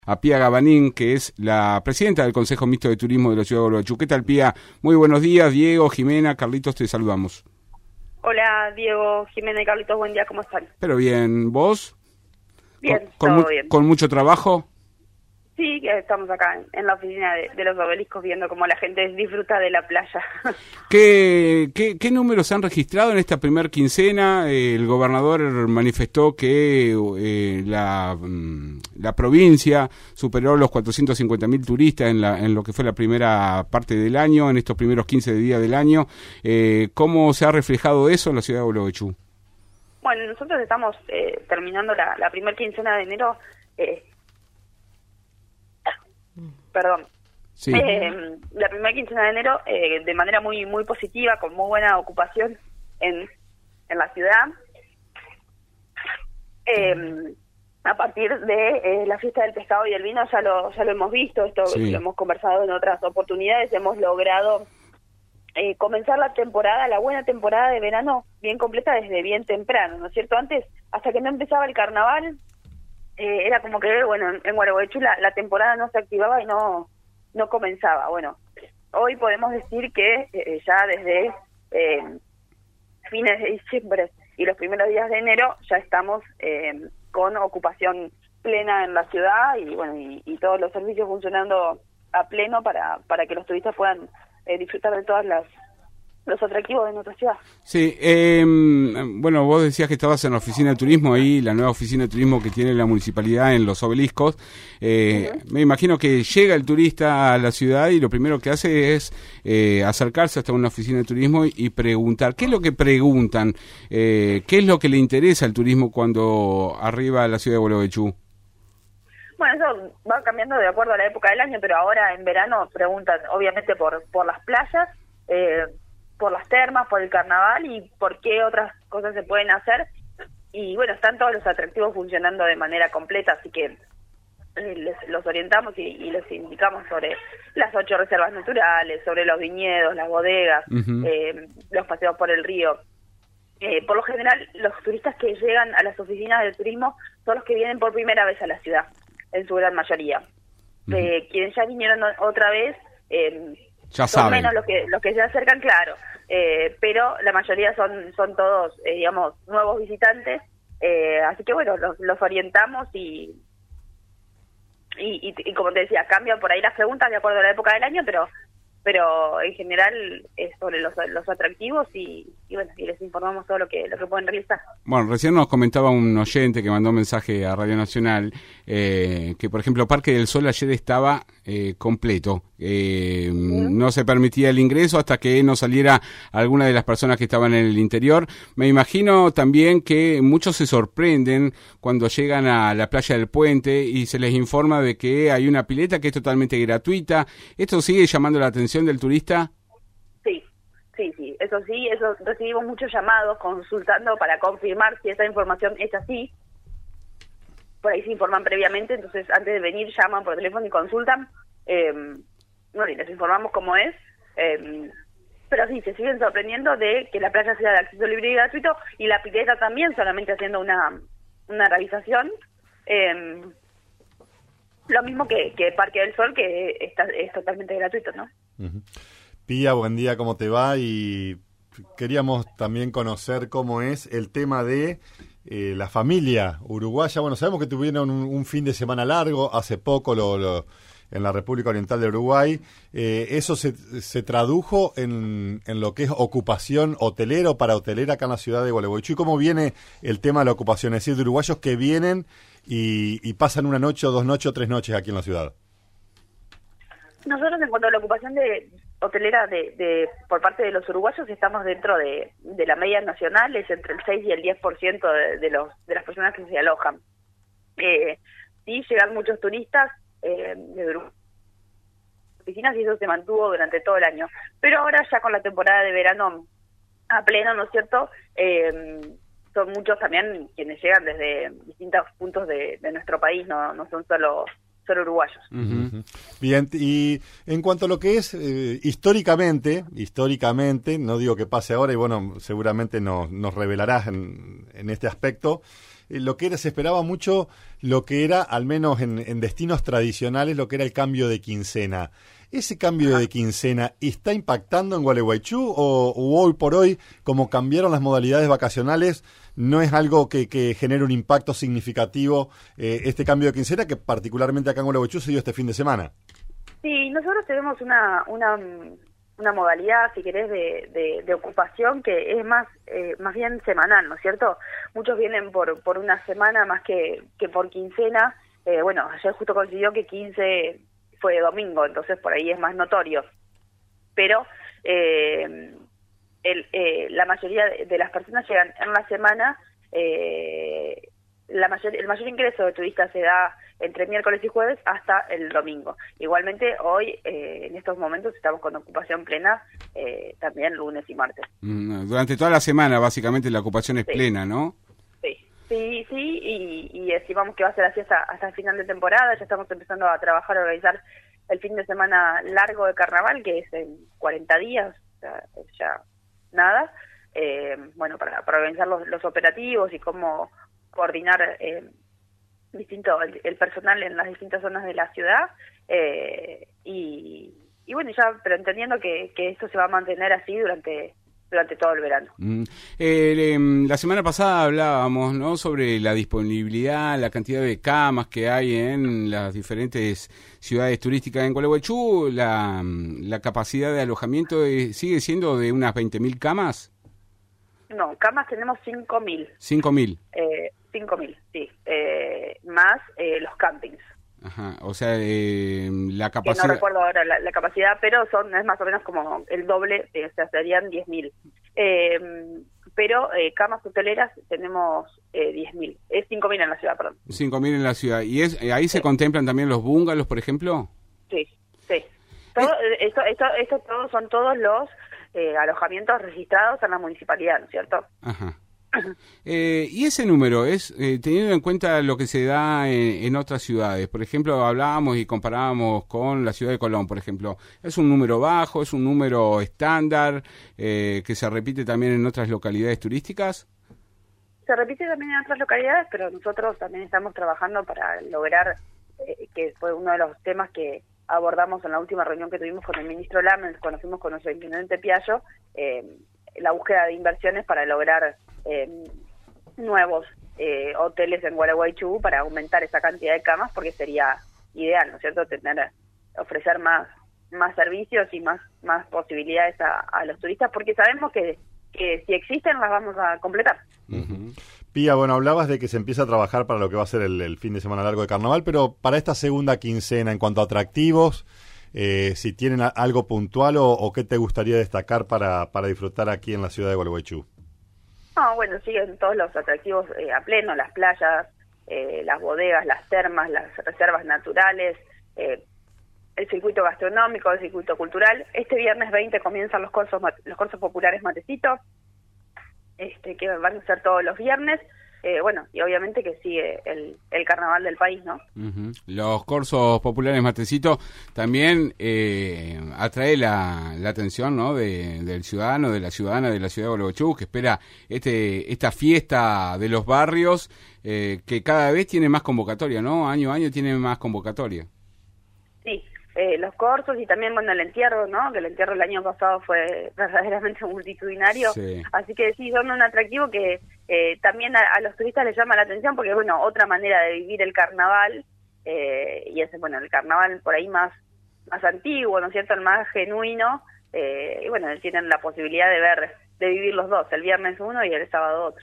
A Pía Gabanín, que es la presidenta del Consejo Mixto de Turismo de la Ciudad de Gualeguaychú. ¿Qué tal, Pía? Muy buenos días, Diego, Jimena, Carlitos, te saludamos. Hola, Diego, Jimena y Carlitos, buen día, ¿cómo están? Pero bien, ¿vos? Bien, todo bien. ¿Con mucho trabajo? Sí, que estamos acá en la oficina de los obeliscos viendo cómo la gente disfruta de la playa. ¿Qué números han registrado en esta primer quincena? El gobernador manifestó que la provincia superó los 450.000 turistas en lo que fue la primera parte del año, en estos primeros 15 días del año. ¿Cómo se ha reflejado eso en la ciudad de Gualeguaychú? Bueno, nosotros estamos terminando la primera quincena de enero. Sí. La primera quincena de enero de manera muy positiva, con muy buena ocupación en la ciudad. A partir de la fiesta del pescado y el vino ya lo hemos visto, esto sí. Lo hemos conversado en otras oportunidades, hemos logrado comenzar la buena temporada de verano bien completa desde bien temprano, ¿no es cierto? Antes, hasta que no empezaba el carnaval, era como que, bueno, en Gualeguaychú la temporada no se activaba y no comenzaba. Bueno, hoy podemos decir que ya desde fines de diciembre y los primeros días de enero ya estamos con ocupación plena en la ciudad y bueno y todos los servicios funcionando a pleno para que los turistas puedan disfrutar de todos los atractivos de nuestra ciudad. Sí, bueno, vos decías que estabas en la oficina de turismo ahí, la nueva oficina de turismo que tiene la municipalidad en los obeliscos. Me imagino que llega el turista a la ciudad y lo primero que hace es acercarse hasta una oficina de turismo y preguntar. ¿Qué es lo que preguntan? ¿Qué es lo que le interesa al turismo cuando arriba a la ciudad de Gualeguaychú? Bueno, eso va cambiando de acuerdo a la época del año, pero ahora en verano preguntan obviamente por las playas, por las termas, por el carnaval y por qué otras cosas se pueden hacer. Y bueno, están todos los atractivos funcionando de manera completa, así que los orientamos y les indicamos sobre las 8 reservas naturales, sobre los viñedos, las bodegas, los paseos por el río. Por lo general, los turistas que llegan a las oficinas del turismo son los que vienen por primera vez a la ciudad, en su gran mayoría. Quienes ya vinieron otra vez ya son saben. menos los que se acercan, claro, pero la mayoría son todos, digamos, nuevos visitantes, así que bueno, los orientamos y como te decía, cambian por ahí las preguntas de acuerdo a la época del año, pero en general es sobre los atractivos y bueno, y les informamos todo lo que pueden realizar. Bueno, recién nos comentaba un oyente que mandó un mensaje a Radio Nacional que, por ejemplo, Parque del Sol ayer estaba completo. No se permitía el ingreso hasta que no saliera alguna de las personas que estaban en el interior. Me imagino también que muchos se sorprenden cuando llegan a la playa del Puente y se les informa de que hay una pileta que es totalmente gratuita. ¿Esto sigue llamando la atención del turista? Sí, eso recibimos muchos llamados consultando para confirmar si esa información es así. Por ahí se informan previamente, entonces antes de venir llaman por teléfono y consultan. Bueno, y les informamos cómo es. Pero sí, se siguen sorprendiendo de que la playa sea de acceso libre y gratuito y la pileta también, solamente haciendo una revisación. Lo mismo que Parque del Sol, que es totalmente gratuito, ¿no? Pía, buen día, ¿cómo te va? Y queríamos también conocer cómo es el tema de la familia uruguaya. Bueno, sabemos que tuvieron un fin de semana largo, hace poco en la República Oriental de Uruguay. ¿Eso se tradujo en lo que es ocupación hotelera o para hotelera acá en la ciudad de Gualeguaychú? ¿Y cómo viene el tema de la ocupación? Es decir, de uruguayos que vienen y pasan una noche o 2 noches o 3 noches aquí en la ciudad. Nosotros, en cuanto a la ocupación hotelera por parte de los uruguayos, estamos dentro de la media nacional, es entre el 6 y el 10% de las personas que se alojan. Sí, llegan muchos turistas de Uruguay, oficinas, y eso se mantuvo durante todo el año. Pero ahora ya con la temporada de verano a pleno, ¿no es cierto?, son muchos también quienes llegan desde distintos puntos de nuestro país, no son solo uruguayos. Bien, y en cuanto a lo que es históricamente, no digo que pase ahora y bueno, seguramente nos revelarás en este aspecto, lo que era, se esperaba mucho lo que era, al menos en destinos tradicionales, lo que era el cambio de quincena. ¿Ese cambio de quincena está impactando en Gualeguaychú o hoy por hoy, como cambiaron las modalidades vacacionales, no es algo que genere un impacto significativo este cambio de quincena que particularmente acá en Gualeguaychú se dio este fin de semana? Sí, nosotros tenemos una modalidad, si querés, de ocupación que es más bien semanal, ¿no es cierto? Muchos vienen por una semana más que por quincena. Bueno, ayer justo coincidió que 15 fue domingo, entonces por ahí es más notorio. Pero la mayoría de las personas llegan en la semana. El mayor ingreso de turistas se da entre miércoles y jueves hasta el domingo. Igualmente hoy, en estos momentos, estamos con ocupación plena, también lunes y martes. Durante toda la semana, básicamente, la ocupación es plena, ¿no? Sí, y estimamos que va a ser así hasta el final de temporada. Ya estamos empezando a trabajar, a organizar el fin de semana largo de carnaval, que es en 40 días, o sea, ya nada. Bueno, para organizar los operativos y cómo coordinar el personal en las distintas zonas de la ciudad, y bueno, ya, pero entendiendo que esto se va a mantener así durante todo el verano. La semana pasada hablábamos, ¿no?, sobre la disponibilidad, la cantidad de camas que hay en las diferentes ciudades turísticas en Gualeguaychú. La capacidad de alojamiento sigue siendo de unas 20.000 camas. No, camas tenemos 5.000. 5.000. 5.000, sí. Más los campings. Ajá, o sea, la capacidad... Que no recuerdo ahora la capacidad, pero es más o menos como el doble, o sea, serían 10.000. Pero camas hoteleras tenemos 10.000. Es 5.000 en la ciudad, perdón. 5.000 en la ciudad. ¿Y ahí se contemplan también los bungalows, por ejemplo? Sí. Esto son todos los alojamientos registrados en la municipalidad, ¿no es cierto? Ajá. Y ese número es teniendo en cuenta lo que se da en otras ciudades. Por ejemplo, hablábamos y comparábamos con la ciudad de Colón, por ejemplo. ¿Es un número bajo, es un número estándar que se repite también en otras localidades turísticas? Se repite también en otras localidades, pero nosotros también estamos trabajando para lograr, que fue uno de los temas que abordamos en la última reunión que tuvimos con el ministro Lammens, cuando fuimos con nuestro intendente Piallo, la búsqueda de inversiones para lograr nuevos hoteles en Gualeguaychú para aumentar esa cantidad de camas, porque sería ideal, ¿no es cierto?, ofrecer más servicios y más posibilidades a los turistas, porque sabemos que si existen las vamos a completar. Uh-huh. Pía, bueno, hablabas de que se empieza a trabajar para lo que va a ser el fin de semana largo de carnaval, pero para esta segunda quincena, en cuanto a atractivos, si tienen algo puntual o qué te gustaría destacar para disfrutar aquí en la ciudad de Gualeguaychú. No, bueno, siguen todos los atractivos a pleno, las playas, las bodegas, las termas, las reservas naturales, el circuito gastronómico, el circuito cultural. Este viernes 20 comienzan los cursos populares Matecito, que van a ser todos los viernes. Bueno, y obviamente que sigue el carnaval del país, ¿no? Uh-huh. Los cursos populares Matecito también atrae la atención, ¿no?, del ciudadano, de la ciudadana de la ciudad de Gualeguaychú, que espera esta fiesta de los barrios, que cada vez tiene más convocatoria, ¿no? Año a año tiene más convocatoria. Sí, los cursos y también, bueno, el entierro, ¿no?, que el entierro el año pasado fue verdaderamente multitudinario. Sí. Así que sí, son un atractivo que también a los turistas les llama la atención, porque, bueno, otra manera de vivir el carnaval, y ese, bueno, el carnaval por ahí más antiguo, ¿no es cierto?, el más genuino, y bueno, tienen la posibilidad de vivir los dos, el viernes uno y el sábado otro.